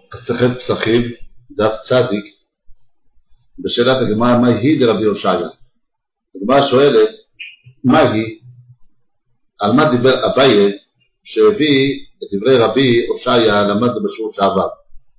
מסכת פסחים, דף צדיק, בשאלת הגמרא, מה היא דרבי הושעיה? הגמרא שואלת, מה היא? על מה דיבר אביי שהביא את דברי רבי הושעיה, למדנו בשיעור שעבר.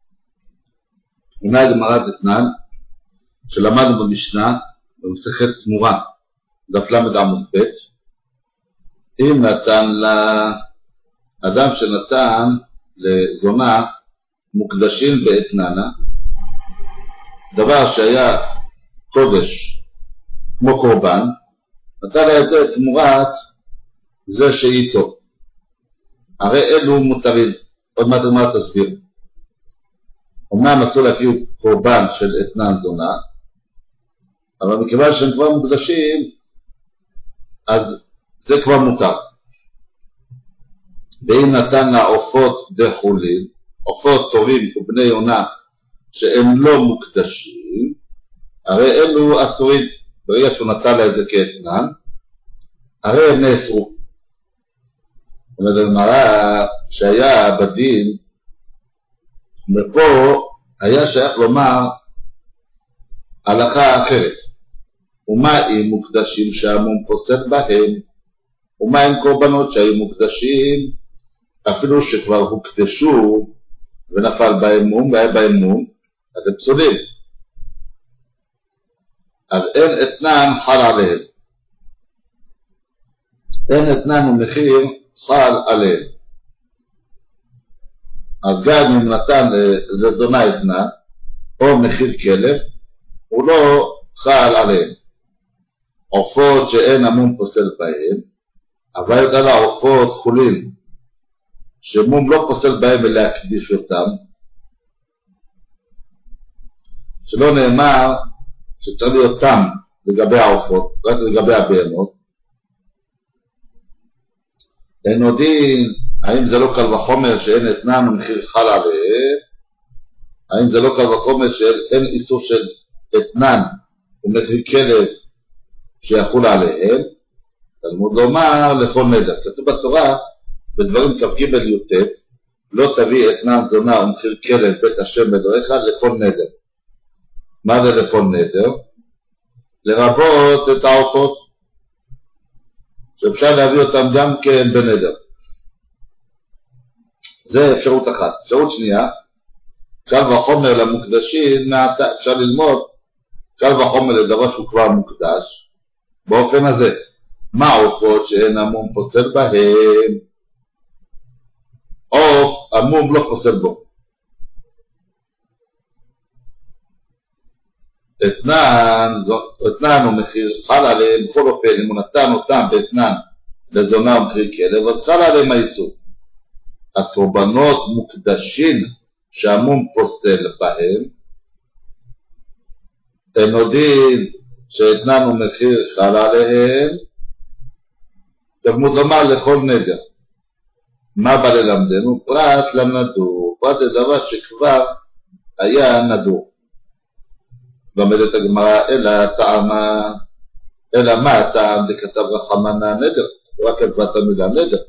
הנה הגמרא דתנן, שלמדנו במשנה, במסכת תמורה, דף למד עמוד ב', אם נתן לאדם שנתן לזונה מוקדשים באתננה, דבר שהיה קודש כמו קורבן, נתן לה את זה תמורת זה שאיתו. הרי אלו מותרים, עוד מעט הגמרא תסביר. אמנם מצאו להקריב קורבן של אתנן זונה, אבל מכיוון שהם כבר מוקדשים, אז זה כבר מותר. ואם נתן לה עופות דחולין, עופות טובים ובני יונה שהם לא מוקדשים, הרי אלו אסורים. ברגע שהוא נתן לה את זה כאתנן, הרי הם נאסרו. זאת אומרת, הגמרא שהיה בדין, ופה היה שייך לומר הלכה אחרת. ומה אם מוקדשים שהמום פוסל בהם, ומה אם קורבנות שהיו מוקדשים אפילו שכבר הוקדשו ונפל בהם מום והיה בהם מום, אז הם פסולים. אז אין אתנן חל עליהם. אין אתנן ומחיר חל עליהם. אז גם אם נתן לזונה אתנן או מחיר כלב, הוא לא חל עליהם. עופות שאין המום פוסל בהם, אבל יש לה עופות חולין שמום לא פוסל בהם ולהקדיש אותם, שלא נאמר שצריך להיות תם לגבי העופות, רק לגבי הבהמות. אין עודין, האם זה לא קל וחומר שאין אתנן ומחיר חל עליהם? האם זה לא קל וחומר שאין איסור של אתנן ומחיר כלב שיחול עליהם? תלמוד לומר לכל נדר. כתוב בתורה בדברים כ"ג י"ט, לא תביא אתנן זונה ומחיר כלב בית השם אלוהיך לכל נדר. מה זה לכל נדר? לרבות את העופות, שאפשר להביא אותם גם כן בנדר. זה אפשרות אחת. אפשרות שנייה, קל וחומר למוקדשים, אפשר ללמוד קל וחומר לדבר שהוא כבר מוקדש באופן הזה. מה עופות שאין המום פוסל בהם? עוף המום לא פוסל בו. אתנן ומחיר חל עליהם, בכל אופן אם הוא נתן אותם באתנן לזונה ומחיר כלב, אז חל עליהם האיסור. הקורבנות מוקדשים שהמום פוסל בהם, אין עודין שאתנן ומחיר חל עליהם, תלמוד לומר לכל נדר. מה בא ללמדנו? פרט לנדור. פרט זה דבר שכבר היה נדור. לומדת הגמרא, אלא מה הטעם דכתב רחמנא נדר? רק כתבת המילה נדר.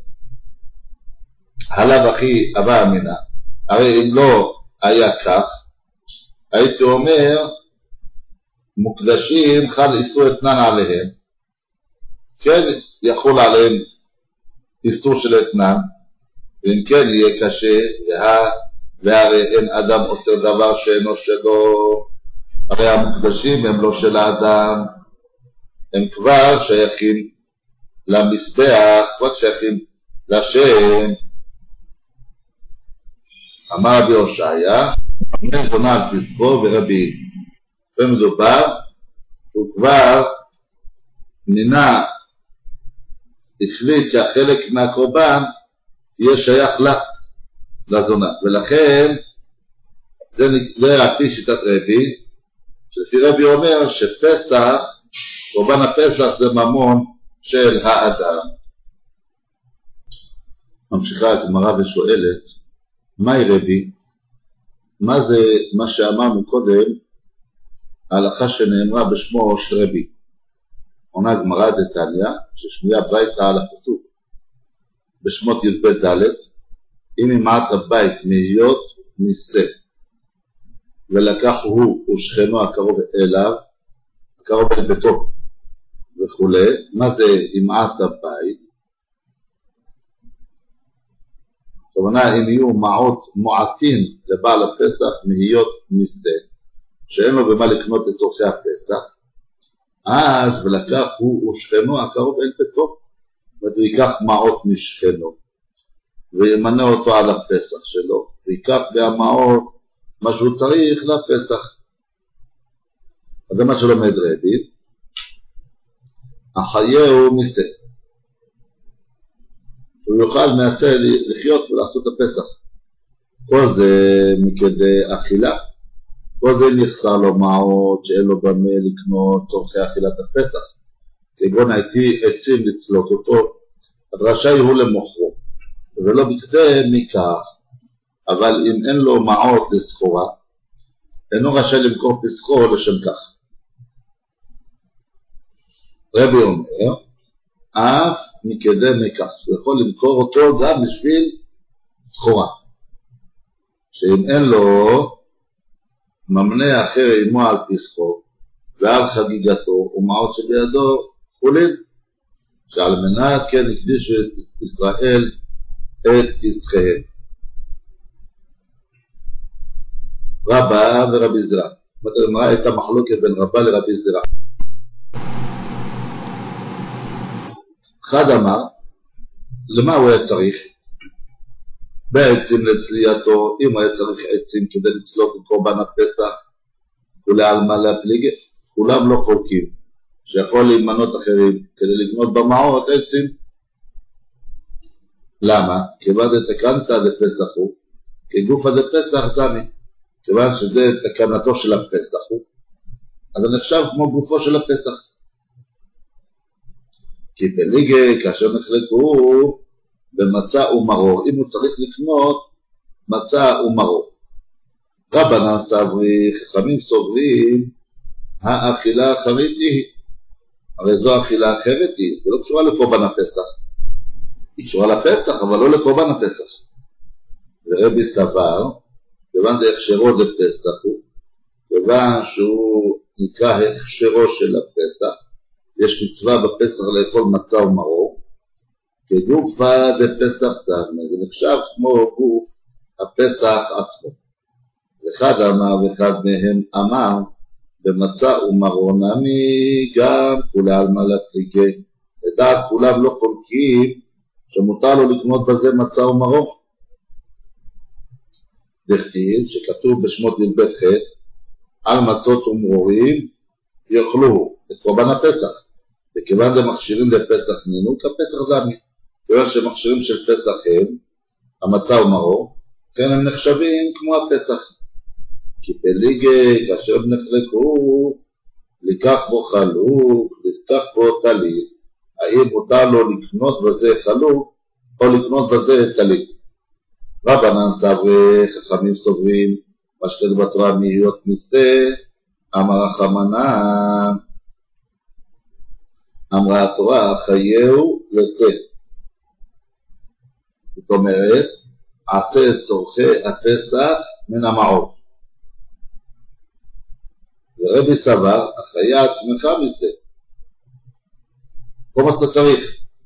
הלאו הכי הווה אמינא. הרי אם לא היה כך, הייתי אומר מוקדשים חל איסור אתנן עליהם, כן יחול עליהם איסור של אתנן, ואם כן יהיה קשה, והרי אין אדם עושה דבר שאינו שלו. הרי המוקדשים הם לא של האדם, הם כבר שייכים למזבח, כבר שייכים לשם. אמר רבי הושעיה, אמר זונה על פסקו ורבי, ומדובר הוא כבר מינה, החליט שהחלק מהקורבן יהיה שייך לה, לזונה, ולכן זה על פי שיטת רבי, שלפי רבי אומר שפסח, קורבן הפסח זה ממון של האדם. ממשיכה הגמרא ושואלת, מהי רבי? מה זה מה שאמרנו קודם, ההלכה שנאמרה בשמו של רבי? עונה הגמרא דתניא, ששמיעה ברייתא על הפסוק בשמות י"ב ד', אם ימעט הבית מהיות נישא ולקח הוא ושכנו הקרוב אליו, הקרוב אל ביתו וכו'. מה זה ימעט הבית? כלומר, אם יהיו מעות מועטים לבעל הפסח מהיות ניסה, שאין לו במה לקנות את צורכי הפסח, אז ולקח הוא ושכנו הקרוב אל ביתו, והוא ייקח מעות משכנו וימנה אותו על הפסח שלו, ויקח בהמעות מה שהוא צריך לפסח. אז זה מה שלומד רבי, החייהו ניסה, הוא יוכל מעשה לחיות ולעשות את הפסח. כל זה מכדי אכילה, כל זה נחסר לו מעות שאין לו במה לקנות צורכי אכילת הפסח, כגון עצים לצלות אותו, אז רשאי הוא למוכרו, ולא בכדי מכך. אבל אם אין לו מעות לסחורה, אינו רשאי למכור פסחו לשם כך. רבי אומר, אף מכדי מכך, הוא יכול למכור אותו גם בשביל סחורה, שאם אין לו ממנה אחר עמו על פסחו ועל חגיגתו ומעות שבידו חולין, שעל מנת כן הקדישו את ישראל את פסחיהם. רבא ורבי זרע, מה הייתה מחלוקת בין רבא לרבי זרע? אחד אמר, למה הוא היה צריך? בעצים לצלייתו, אם הוא היה צריך עצים כדי לצלות את קורבן הפסח, ולעלמה להפליגת, כולם לא חולקים, שיכול להימנות אחרים כדי לקנות במעות עצים. למה? כיוון דתקנת דפסח הוא, כגופה דפסח זמי, כיוון שזה תקנתו של הפסח הוא, אז זה נחשב כמו גופו של הפסח. כי פליגי כאשר נחלקו במצה ומרור, אם הוא צריך לקנות מצה ומרור. רבנן סברי, חכמים סוברים, האכילה האחרית היא, הרי זו אכילה אחרת היא, זה לא קשורה לקורבן הפסח, היא קשורה לפסח אבל לא לקורבן הפסח. ורבי סבר, כיוון זה הכשרו לפסח הוא, כיוון שהוא נקרא הכשרו של הפסח, יש מצווה בפסח לאכול מצה ומרור, כגופה בפסח סבנה, זה נחשב כמו גוף הפסח עצמו. אחד אמר ואחד מהם אמר, במצה ומרור נמי גם כולי על מה להפליגי, לדעת כולם לא חולקים שמותר לו לקנות בזה מצה ומרור. דכתיב שכתוב בשמות י"ב ח' על מצות ומרורים יאכלו את קורבן הפסח, וכיוון זה מכשירים לפסח נינו כפסח זמי, כיוון שמכשירים של פסח הם המצה ומרור, כן הם נחשבים כמו הפסח. כי פליגי כאשר הם נחלקו, לקח בו חלוק, לקח בו טלית, האם מותר לו לקנות בזה חלוק או לקנות בזה טלית? רבנן סברי, חכמים סוברים, מה שכתוב בתורה מהיות ניסה, אמר רחמנן, אמרה התורה, חייהו לזה. זאת אומרת, עשה את צורכי הפסח מן המעות. ורבי סבר, החיה עצמך מזה. כל מה שאתה צריך.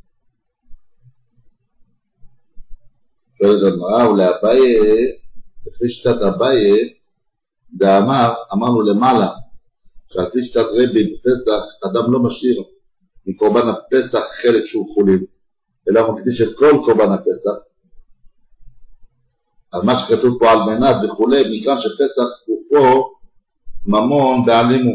שואלת אמרה, ולאביי, לפי שיטת אביי, אמרנו למעלה, שעל פי שיטת רבי בפסח, אדם לא משאיר מקורבן הפסח חלק שהוא חולין, אלא מקדיש את כל קורבן הפסח. אז מה שכתוב פה על מנת וכולי, מכאן שפסח הוא פה ממון בעלימו.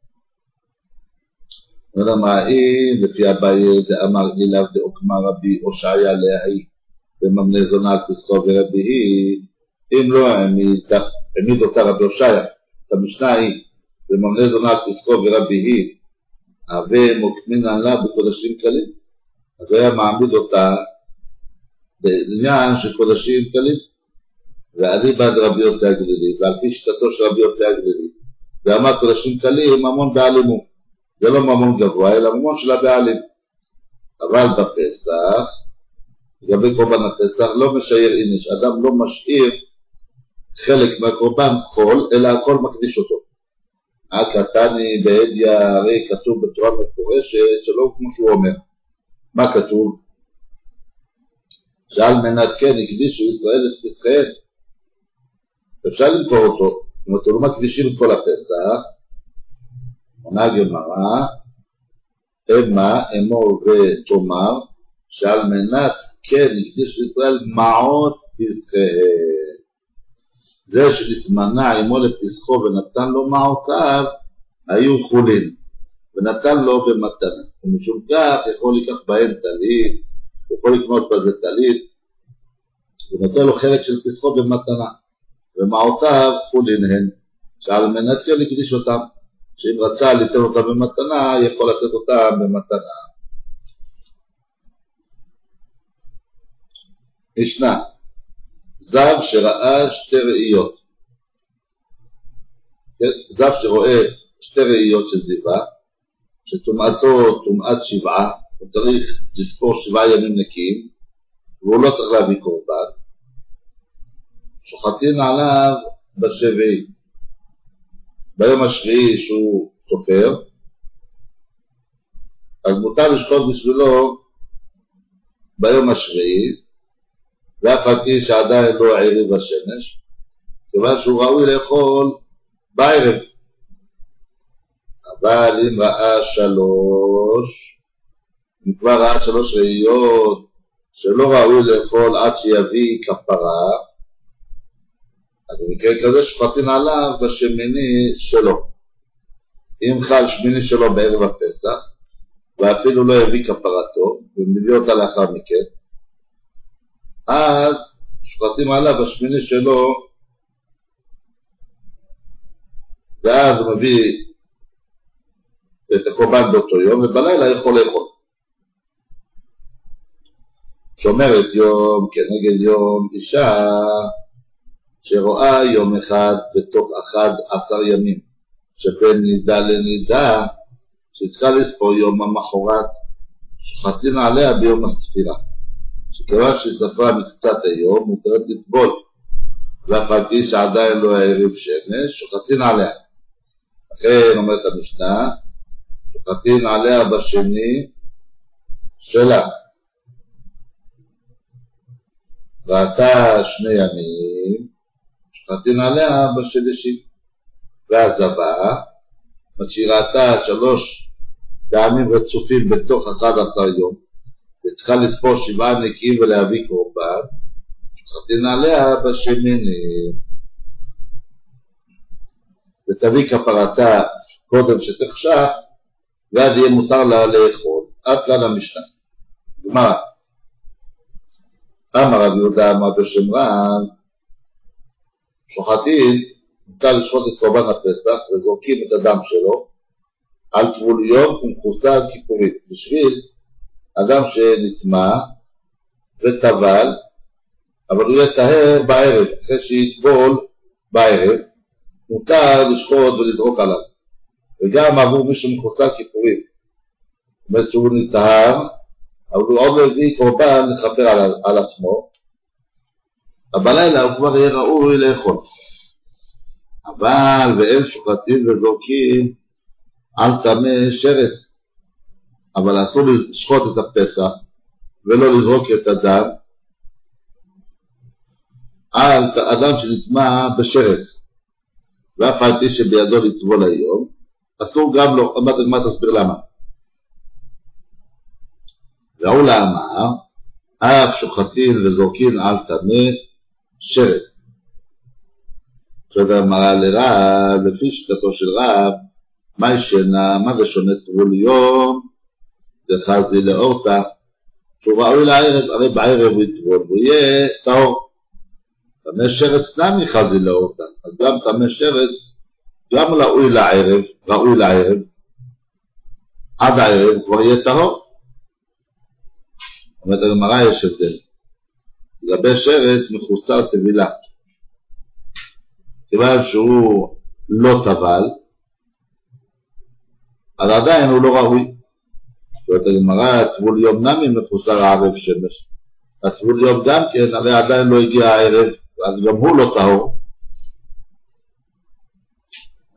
ולמאי, לפי אביי, דאמר אליו דאוקמה רבי הושעיה להי, בממנה זונה על פסחו ורבי היא, אם לא העמיד אותה רבי הושעיה, את המשנה היא, בממנה זונה על פסחו ורבי היא, הווה מוקמינן לה בקודשים קלים, אז היה מעמיד אותה בעניין של קודשים קלים, ואני בעד רבי יוסי הגלילי, ועל פי שיטתו של רבי יוסי הגלילי, ואמר קודשים קלים ממון בעלימו, זה לא ממון גבוה, אלא ממון של הבעלים. אבל בפסח, לגבי קורבן הפסח, לא משאיר איניש, אדם לא משאיר חלק מהקורבן חול, אלא הכל מקדיש אותו. הקטני בעדיה, הרי כתוב בצורה מפורשת שלא כמו שהוא אומר. מה כתוב? שעל מנת כן הקדישו ישראל את פסחיהם. אפשר למכור אותו, אם אתם לא מקדישים את כל הפסח, עונה הגמרא, אמה, אמור ותאמר, שעל מנת כן הקדישו ישראל מעוד פסחיהם. זה שנתמנע עמו לפסחו ונתן לו מעותיו, היו חולין, ונתן לו במתנה. ומשום כך יכול לקח בהם טלית, יכול לקנות בזה טלית, ונותן לו חלק של פסחו במתנה, ומעותיו חולין הן, שעל מנת כן לקדיש אותם, שאם רצה ליתן אותם במתנה, יכול לתת אותם במתנה. משנה, זב שראה שתי ראיות. זב שרואה שתי ראיות של זיווה, שטומאתו טומאת שבעה, הוא צריך לספור 7 ימים נקיים, והוא לא צריך להביא קורבן. שוחטין עליו בשביעי. ביום השביעי שהוא סופר, אז מותר לשחוט בשבילו ביום השביעי, ואף על פי שעדיין לא ערב השמש, כיוון שהוא ראוי לאכול בערב. אבל אם ראה 3, אם כבר ראה 3 ראיות שלא ראוי לאכול עד שיביא כפרה, אז במקרה כזה שוחטין עליו בשמיני שלו. אם חל שמיני שלו בערב הפסח, ואפילו לא יביא כפרתו, ומביא אותה לאחר מכן, אז שוחטים עליו בשמיני שלו, ואז הוא מביא את הקורבן באותו יום, ובלילה יכול לאכול. שומרת יום כנגד יום אישה, שרואה יום אחד בתוך 11 ימים, שבין נידה לנידה, שצריכה לספור יום המחרת, שוחטים עליה ביום הספירה. שכיוון שספרה מקצת היום, מותרת לטבול, ואף על פי שעדיין לא הערב שמש, שוחטין עליה. לכן אומרת המשנה, שוחטין עליה בשני שלה. ראתה 2 ימים, שוחטין עליה בשלישי. והזבה, משאירתה 3 פעמים רצופים בתוך 11 יום, וצריכה לספור 7 נקיים ולהביא קורבן, שוחטין עליה בשמיני. ותביא כפרתה קודם שתחשך, ואז יהיה מותר לה לאכול. עד כאן המשנה. גמרא. אמר רב יהודה אמר בשם רב, שוחטין, מותר לשחוט את קורבן הפסח, וזורקים את הדם שלו, על טבול יום ומכוסה על כיפורית, בשביל אדם שנטמא וטבל, אבל הוא יהיה טהר בערב, אחרי שיטבול בערב, מותר לשחוט ולזרוק עליו. וגם עבור מי שמכוסה כיפורית, זאת אומרת שהוא נטהר, אבל הוא עוד לא הביא קורבן לכפר על עצמו, אבל בלילה הוא כבר יהיה ראוי לאכול. אבל והם שוחטים וזורקים על טמא שרץ, אבל אסור לשחוט את הפסח ולא לזרוק את הדם על אדם שנטמא בשרץ, ואף על פי שבידו לטבול היום, אסור גם לו. עוד מעט תסביר למה. והוא אמר, אף שוחטין וזורקין על טמא שרץ. עכשיו אמרה לרב, לפי שיטתו של רב, מה ישנה, מה זה שונה טבול יום? זה חזי לאורתה, שהוא ראוי לערב, הרי בערב הוא יטבול, והוא יהיה טהור. טמא שרץ נמי חזי לאורתה, אז גם טמא שרץ, גם ראוי לערב, עד הערב הוא כבר יהיה טהור. זאת אומרת, הגמרא יש הבדל. לגבי שרץ מחוסר טבילה. כיוון שהוא לא טבל, אז עדיין הוא לא ראוי. זאת אומרת, הגמרא, טבול יום נמי מחוסר ערב שמש. הטבול יום גם כן, הרי עדיין לא הגיע הערב, אז גם הוא לא טהור.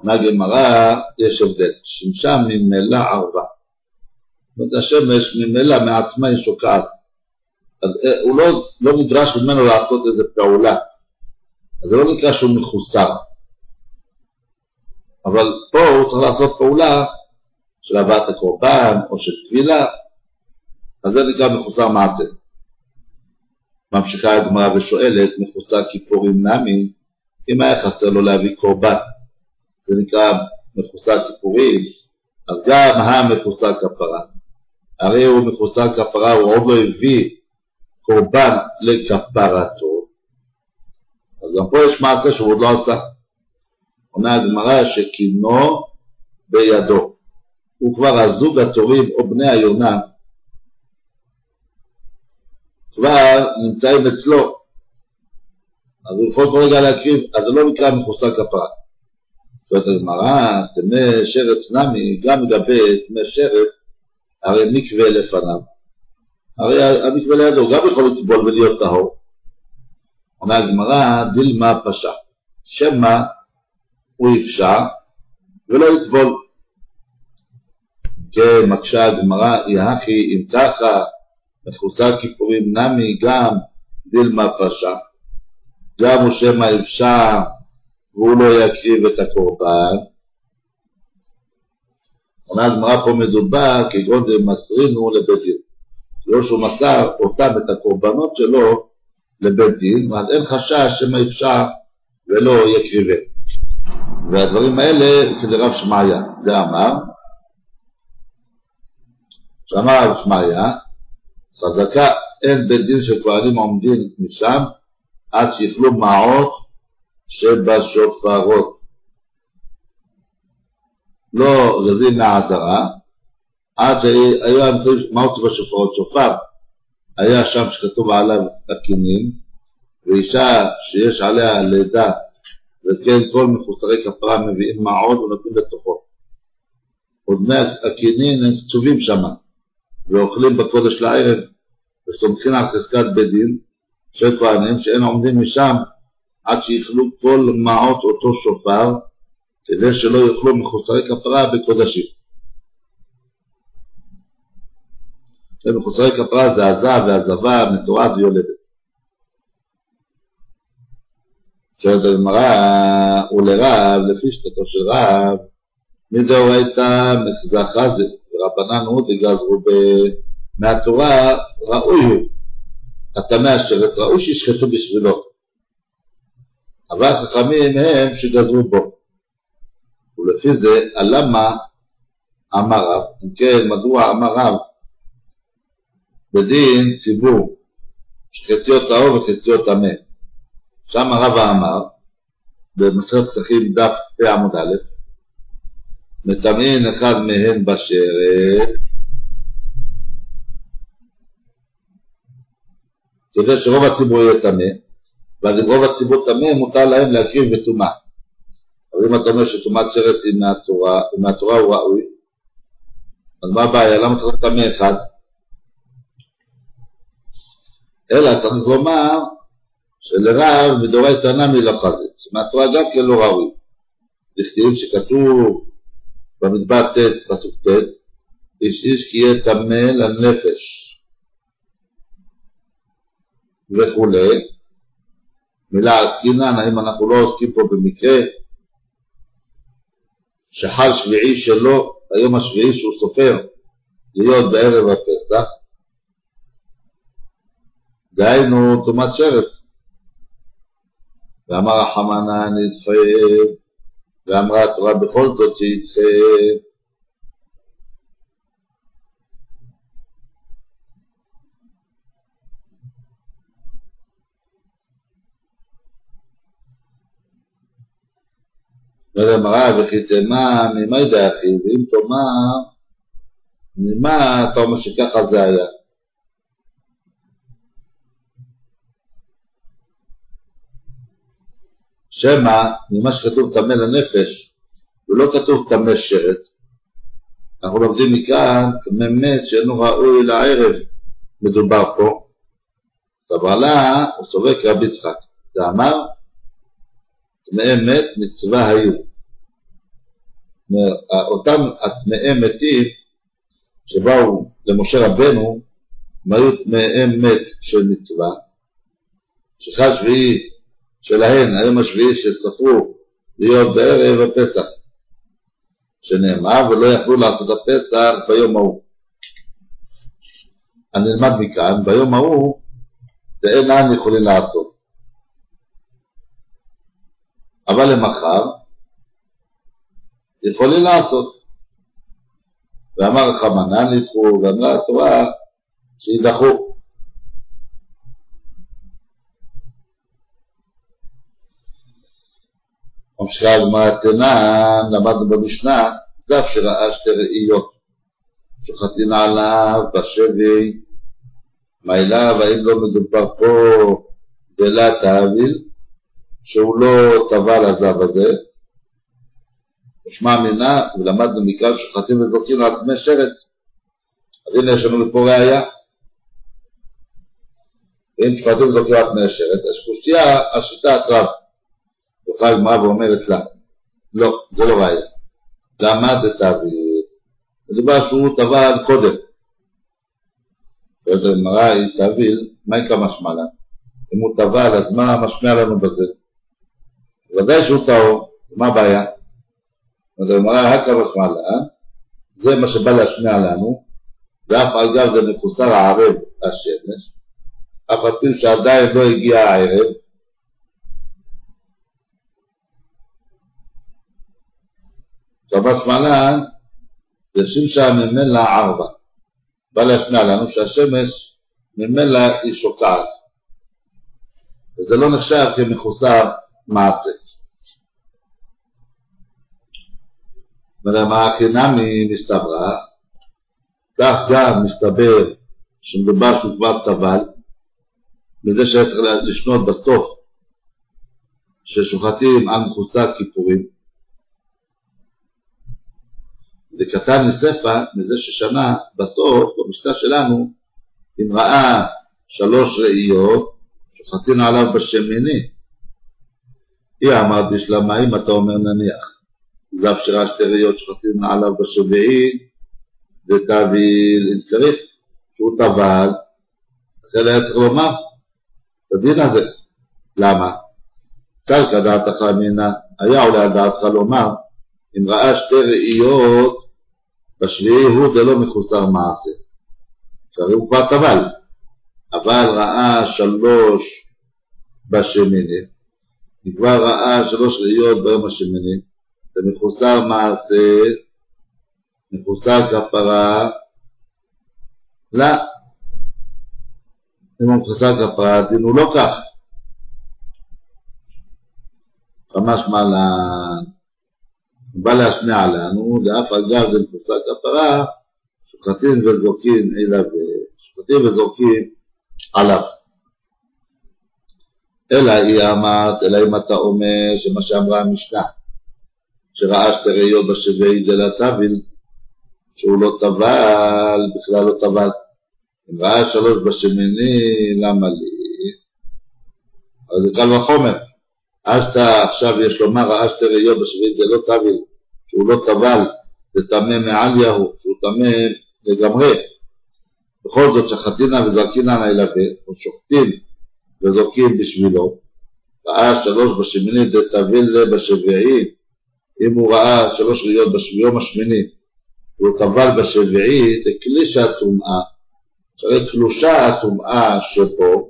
מהגמרא יש הבדל, שמשה ממילא ערבה. השמש ממילא מעצמה היא שוקעת, אז הוא לא נדרש ממנו לעשות איזו פעולה, אז זה לא נקרא שהוא מחוסר, אבל פה הוא צריך לעשות פעולה של הבאת הקורבן או של טבילה, אז זה נקרא מחוסר מעשה. ממשיכה הגמרא ושואלת, מחוסר כיפורים נמי, אם היה חסר לו להביא קורבן, זה נקרא מחוסר כיפורים, אז גם המחוסר כפרה, הרי הוא מחוסר כפרה, הוא עוד לא הביא קורבן לכפרתו, אז גם פה יש מעשה שהוא עוד לא עשה. עונה הגמרא שכינו בידו, הוא כבר הזוג התורים או בני היונה, כבר נמצאים אצלו, אז הוא יכול כל רגע להקריב, אז זה לא נקרא מחוסר כפרה. זאת הגמרא, תמי שרץ נמי, גם לגבי תמי שרץ, הרי מקווה לפניו, הרי המקווה לידו גם יכול לטבול ולהיות טהור. עונה הגמרא, דילמה פשע, שמה הוא יפשע ולא יטבול. כן, מקשה הגמרא, יחי אם ככה מחוסר כיפורים נמי גם דילמה פשע, גם הוא שמה יפשע והוא לא יקריב את הקורבן. עונה הגמרא, פה מדובר כגון דמסרינו לבית דין, לא שהוא מסר אותם את הקורבנות שלו לבית דין, אז אין חשש שמה יפשע ולא יקריבה. והדברים האלה כדי רב שמעיה, זה אמר רב שמעיה, חזקה אין בית דין של כהנים עומדים משם עד שיכלו מעות שבשופרות, לא זזים מהעזרה עד שהיו מעות שבשופרות. שופר היה שם שכתוב עליו הכינים, ואישה שיש עליה לידה וכן כל מחוסרי כפרה מביאים מעות ונותנים לתוכו. עוד מעט הכינים הם קצובים שם ואוכלים בקודש לערב וסומכים על חזקת בית דין של כהנים שאין עומדים משם עד שיכלו כל מעות אותו שופר, כדי שלא יאכלו מחוסרי כפרה בקודשים. מחוסרי כפרה זה עזה ועזבה, מצורעת ויולדת. שואלת הגמרא, ולרב, לפי שיטתו של רב, מדאורייתא מחזכה זה, ורבנן הוא דגזרו מהתורה, ראוי הוא, הטמא השרת, ראוי שישחטו בשבילו, אבל חכמים הם שגזרו בו. ולפי זה, למה אמר רב? אם כן, מדוע אמר רב? בדין ציבור, שחציו טהור וחציו טמא. שם הרב אמר, במסכת פסחים דף עמוד א', מטמאין אחד מהם בשרת, כדי שרוב הציבור יהיה טמא, ואז אם רוב הציבור טמא, מותר להם להקריב בטומאה. אבל אם אתה אומר שטומאת שרת היא מהתורה הוא ראוי, אז מה הבעיה? למה צריך טמא אחד? אלא צריך לומר שלרב מדאורייתא נמי לא חזה, שמהתורה גם כן לא ראוי. דכתיב שכתוב במדבר ט' פסוק ט', איש כי יהיה טמא לנפש וכולי. מילה עסקינן, האם אנחנו לא עוסקים פה במקרה שחל שביעי שלו, היום השביעי שהוא סופר להיות בערב הפסח, דהיינו טומאת שרץ. ואמר החמנה נדחה, ואמרה התורה בכל זאת שידחה. ולמראה וכי תאמר ממה ידעכי, ואם תאמר ממה אתה אומר שככה זה היה. שמה ממה שכתוב טמא לנפש ולא כתוב טמא שרץ, אנחנו לומדים מכאן טמא מת שאינו ראוי לערב מדובר פה. סבר לה הוא סובק רבי יצחק, זה אמר טמאי מת מצווה היו, אותם התנאי מתים שבאו למשה רבנו, הם היו תנאי מת של מצווה, שחל שביעי שלהן, היום השביעי שספרו להיות בערב הפסח, שנאמר ולא יכלו לעשות הפסח ביום ההוא. אני נלמד מכאן, ביום ההוא זה אינם יכולים לעשות, אבל למחר יכולים לעשות. ואמר רחמנא נדחו, ואמרה התורה שידחו. ממשיכה הגמרא תנן, למדנו במשנה, זב שראה שתי ראיות שוחטין עליו בשבי, מה אליו, האם לא מדובר פה דלה תאוויל, שהוא לא טבל הזב הזה, ושמע מינה, ולמדנו מכאן שוחטים וזורקים על פני שרץ. אז הנה יש לנו לפה ראיה, ואם שוחטים וזורקים על פני שרץ, השקושיה, השיטה הקרב, תוכל הגמרא ואומרת לה, לא, זה לא ראיה. למה זה תאוויל? מדובר שהוא טבל קודם. ואתה אמרה, היא תאוויל, מה יקרה משמע לה? אם הוא טבל, אז מה משמע לנו בזה? ודאי שהוא טהור, מה הבעיה? ואתה אמרה, הקה משמע לה, זה מה שבא להשמיע לנו, ואף על גב זה מחוסר הערב השמש, אף על פי שעדיין לא הגיע הערב, משמע לה, זה שמשה ממילא ערבה. בא להשמיע לנו שהשמש ממילא היא שוקעת. וזה לא נחשב כמחוסר מעשה. ולמה החינמי מסתברה, כך גם מסתבר שמדובר שהוא כבר טבל, בזה שצריך לשנות בסוף ששוחטים על מחוסר כיפורים, וקטן מספא מזה ששנה בסוף במשנה שלנו אם ראה 3 ראיות שוחטין עליו בשמיני, היא אמרת בשלמה, אם אתה אומר נניח זב שראה 2 ראיות שוחטין עליו בשביעי, זה תאוויל, אם צריך שהוא טבל, אחרי היה צריך לומר את הדין הזה. למה? צל כדעתך מינה, היה עולה על דעתך לומר אם ראה 2 ראיות בשביעי הוא זה לא מחוסר מעשה, שהרי הוא כבר טבל, אבל ראה 3 בשמיני, כבר ראה 3 ראיות ביום השמיני, זה מחוסר מעשה, מחוסר כפרה. לא, אם הוא מחוסר כפרה, הדין הוא לא כך. ממש מעלן בא להשמיע לנו, לאף אגב זה מחוסר כפרה, שוחטים וזורקים אליו, שוחטים וזורקים עליו. אלא היא אמרת, אלא אם אתה אומר שמה שאמרה המשנה, שראה 2 ראיות בשביעי דלה תאוויל, שהוא לא טבל, בכלל לא טבל. אם ראה 3 בשמיני, למה לי? אז זה קל וחומר. אשתה עכשיו יש לומר, ראה 2 ראיות בשביעי זה לא תאוויל, שהוא לא טבל, זה טמא מעל יהו, שהוא טמא לגמרי. בכל זאת שחטינה וזרקינה נלווה, או שוחטים וזורקים בשבילו, ראה 3 בשמיני זה תאוויל בשביעי, אם הוא ראה 3 ראיות ביום השמיני, והוא טבל בשביעי, זה קלישה טומאה, שהרי קלושה הטומאה שבו,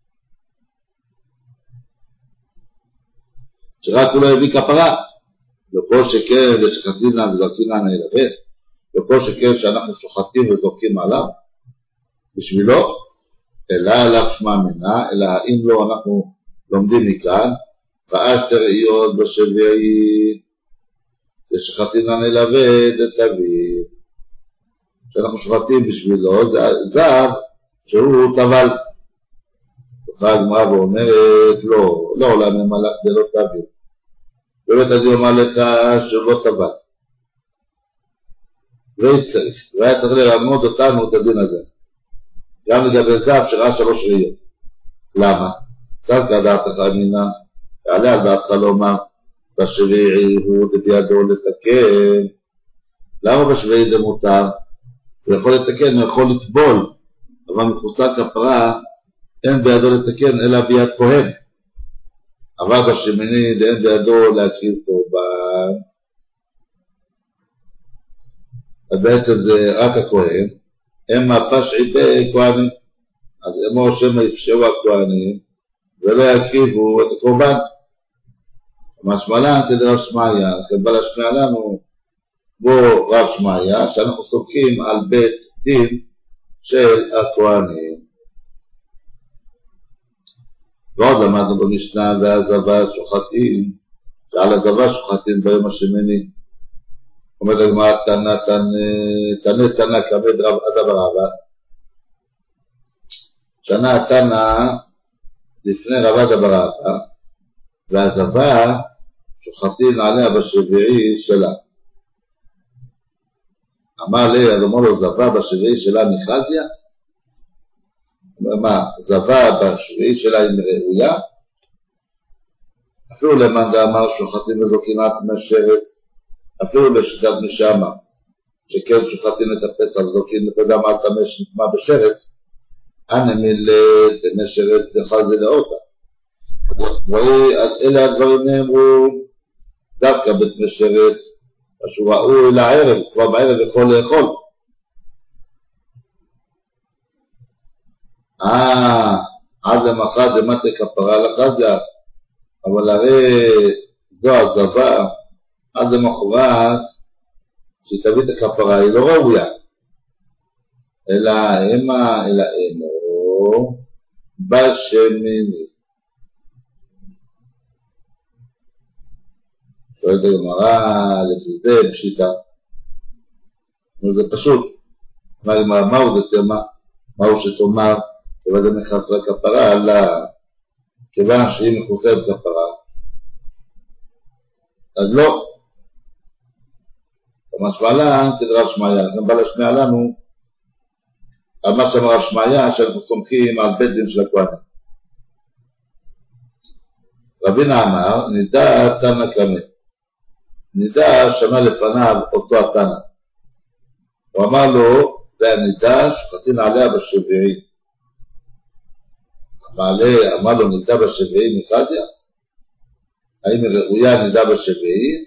שרק הוא לא הביא כפרה, וכל שכן ושחטינה וזרקינה נלווה, וכל שכן שאנחנו שוחטים וזורקים עליו, בשבילו, אלא עליו שמע מינה, אלא אם לא אנחנו לומדים מכאן, ראה 2 ראיות בשביעי, ושחטינה נלווה, זה תביא, שאנחנו שוחטים בשבילו, זה זב שהוא טבל. תוכל הגמרא ואומרת, לא עולם ממלך זה לא תביא. באמת אני אומר לך שהוא לא טבל. והיה צריך ללמוד אותנו את הדין הזה. גם לגבי זב שראה 3 ראיות. למה? צד כדעתך אמינה, יעלה על דעתך לומר, בשביעי הוא בידו לתקן. למה בשביעי זה מותר? הוא יכול לתקן, הוא יכול לטבול, אבל מחוסר כפרה אין בידו לתקן אלא ביד כהן. אבל בשמיני אין בידו להקריב קורבן, אז בעצם זה רק הכהן. הם פשעי בכהנים, אז אמו שמא יפשעו הכהנים ולא יקריבו את הקורבן. משמע לן כדרב שמעיה, כדבר להשמיע לנו בו רב שמעיה, שאנחנו סומכים על בית דין של הכהנים. ועוד למדנו במשנה, והזבה שוחטים, שעל הזבה שוחטים ביום השמיני. אומרת הגמרא, תנא כבד רב אבא רבא. שנה תנא לפני רב אבא רבא, והזבה שוחטים עליה בשביעי שלה. אמר לי, אז אמר לו, זבה בשביעי שלה מחזיה? מה, זבה בשביעי שלה היא ראויה? אפילו למאן דאמר שוחטים וזורקים עד משרת, אפילו לשיטת משמה, שכן שוחטים את הפסח וזורקים, אתה יודע מה תמש נטמע בשרת, אנא מילת משרת וחזי לאותה. אז אלה הדברים נאמרו דווקא בית משרת, שהוא ראוי לערב, כבר בערב יכול לאכול. עד למחרת זה מתי כפרה לחזיה, אבל הרי זו הזבה, עד למחרת שהיא תביא את הכפרה היא לא ראויה, אלא אמו בשמיני. שואלת הגמרא, לפי זה פשיטה, זה פשוט. מהו זה תמה? מהו שתאמר כיוון זה מחסרה כפרה? אלא כיוון שהיא מחוסרת כפרה, אז לא. משמע לן כדרב שמעיה, גם בא להשמיע לנו על מה שאמר רב שמעיה, שאנחנו סומכים על בית דין של הכהנים. רבינה אמר, נידע תנא קמא, נידע שמע לפניו אותו התנא, הוא אמר לו, זה הנידע שוחטין עליה בשביעי. אמר לו, נידע בשביעי מחזיה? האם היא ראויה נידע בשביעי?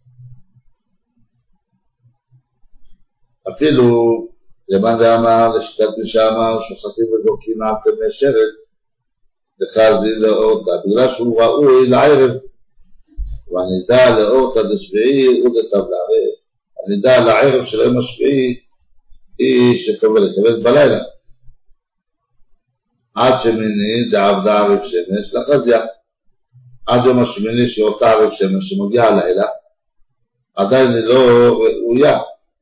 אפילו למאן דאמר לשיטת משמה שוחטים וזורקים עד משרת וחזי לאורתא, בגלל שהוא ראוי לערב. והנידע לאורתא דשביעי הוא זה טבלה. הנידע לערב של היום השביעי היא שטובלת בלילה. עד שמיני דעבדה ערב שמש לחזיה. עד יום השמיני שעושה ערב שמש שמגיע הלילה, עדיין היא לא ראויה.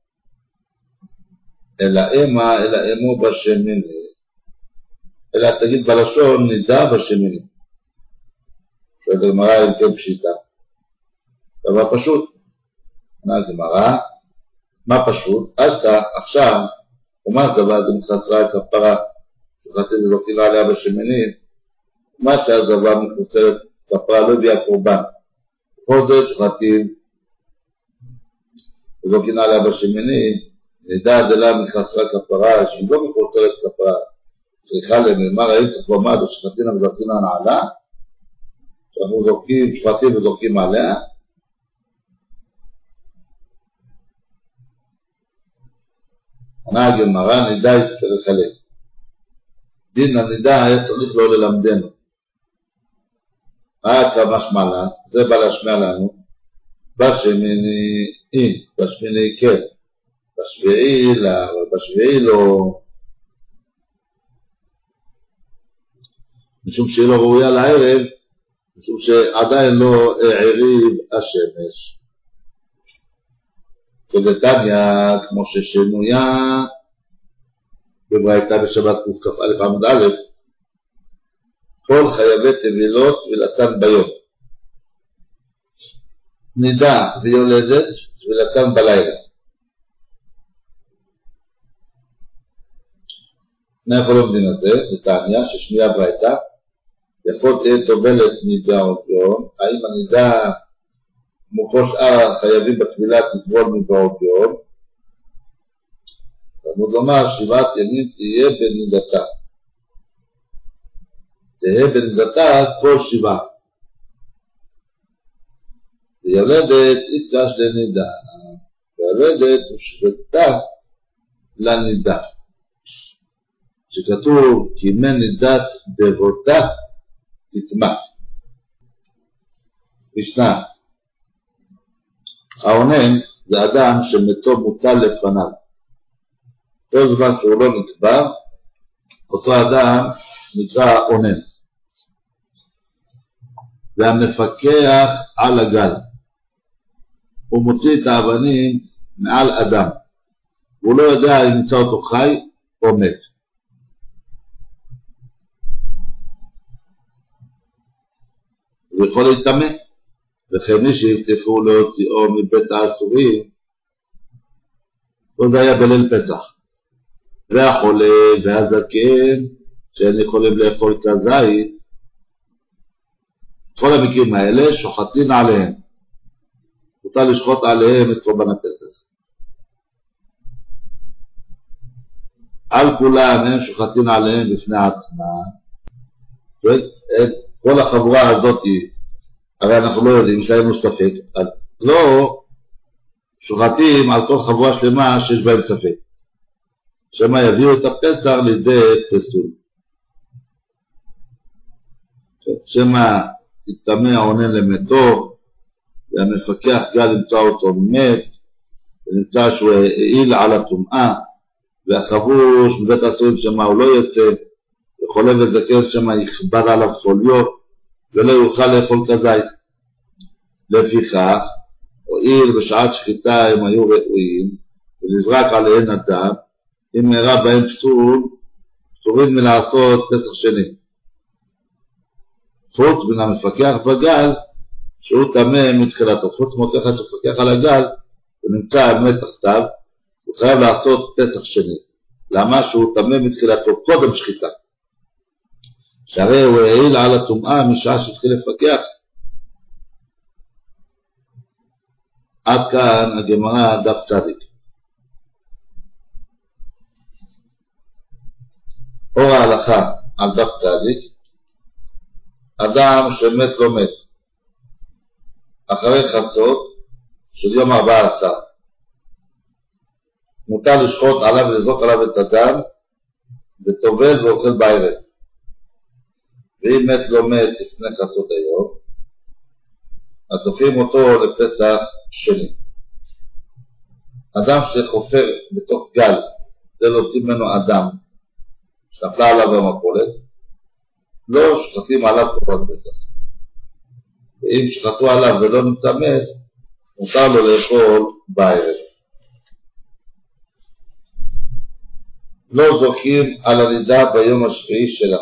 אלא אמו בשמיני. אלא תגיד בלשון נידע בשמיני. שואלת הגמרא אם כן פשיטה. דבר פשוט. עונה הגמרא, מה פשוט? אז עכשיו, ומה דבר זה מחסרה כפרה, שוחטים וזורקים עליה בשמיני, מה שהדבר מחוסרת כפרה לא הביאה קורבן. כל זה שוחטים וזורקים עליה בשמיני, נידע דלה מחסרה כפרה, שהיא לא מחוסרת כפרה, צריכה למאמר, האם צריך לומר שוחטים וזורקים עליה, שאנחנו שוחטים וזורקים עליה, עונה הגמרא, נידע יצטרך עליה. דין הנידע היה צריך לא ללמדנו. כמשמע לן, זה בא להשמיע לנו, בשמיני כן, בשביעי לא, משום שהיא לא ראויה לערב, משום שעדיין לא עריב השמש. כזה תניא, כמו ששנויה בברייתא בשבת קכ"א עמוד א', כל חייבי טבילות טבילתן ביום. נידע ויולדת טבילתן בלילה. אנחנו לומדים את זה, בתניא, ששנויה ברייתא, יכול תהיה טובלת נידע עוד יום, האם הנידע כמו כל שאר החייבים בטבילה תטבול מבעוד יום. תלמוד לומר 7 ימים תהיה בנידתה. תהיה בנידתה כל 7. ויולדת יתקש לנידה. ויולדת ושבתה לנידה. שכתוב כי מנידת דבותה תטמא. משנה. העונן זה אדם שמתו מוטל לפניו. כל זמן שהוא לא נקבר, אותו אדם נקרא עונן. והמפקח על הגל. הוא מוציא את האבנים מעל אדם. הוא לא יודע אם נמצא אותו חי או מת. הוא יכול להתאמה. וכן מי שהבטיחו להוציאו מבית האסורים, זה היה בליל פסח. והחולה והזקן שהם יכולים לאכול כזית, כל המקרים האלה שוחטים עליהם. מותר לשחוט עליהם את קורבן הפסח. על כולם הם שוחטים עליהם בפני עצמם. כל החבורה הזאת, הרי אנחנו לא יודעים, יש לנו ספק, אז לא שוחטים על כל חבורה שלמה שיש בהם ספק. שמה יביאו את הפסח לידי פסול. שמה יטמא העונן למתו, והמפקח גל ימצא אותו מת, ונמצא שהוא העיל על הטומאה, והחבוש מבית האסורים שמה הוא לא יצא, וחולה וזקן שמה יכבר עליו חוליו, ולא יוכל לאכול כזית. לפיכך, הואיל בשעת שחיטה הם היו ראויים, ולזרק עליהן אדם, אם נראה בהם פסורים מלעשות פסח שני. חוץ מן המפקח בגל, שהוא טמא מתחילתו. חוץ מאותו אחד שמפקח על הגל, הוא נמצא על מת תחתיו, הוא חייב לעשות פסח שני. למה? שהוא טמא מתחילתו, קודם שחיטה. שהרי הוא העיל על הטומאה משעה שהתחיל לפקח. עד כאן הגמרא דף צדיק. אור ההלכה על דף צדיק. אדם שמת לא מת אחרי חצות של יום 14, מותר לשחוט עליו ולזרוק עליו את הדם וטובל ואוכל בערב. ואם מת לא מת לפני חצות היום, אז דוחים אותו לפסח שני. אדם שחופר בתוך גל, זה להוציא ממנו אדם שנפלה עליו במפולת, לא שחטים עליו קורבן פסח. ואם שחטו עליו ולא נמצא מת, מותר לו לאכול בערב. לא זוכים על הנידה ביום השביעי שלה,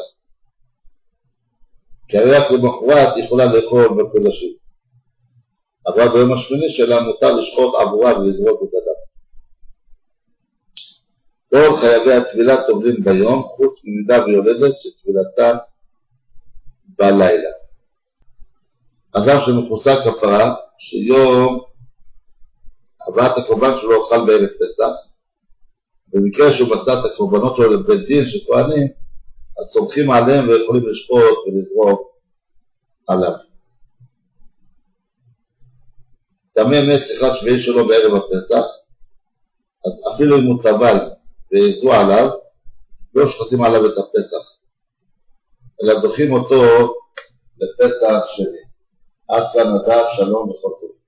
כי הרי רק למחרת יכולה לאכול בקודשים. אבל ביום השמיני שלה מותר לשחוט עבורה ולזרוק את הדם. כל חייבי הטבילה טובלים ביום, חוץ מנידה ויולדת שטבילתה בלילה. אדם שמחוסר כפרה, שיום הבאת הקורבן שלו אוכל בערב פסח, במקרה שהוא מצא את הקורבנות שלו לבית דין של כהנים, אז סומכים עליהם ויכולים לשחוט ולזרוק עליו. טמא מת שיחת שביעי שלו בערב הפסח, אז אפילו אם הוא טבל ויזו עליו, לא שחטים עליו את הפסח, אלא דוחים אותו לפסח שני. עד כאן הדף, שלום וכל טוב.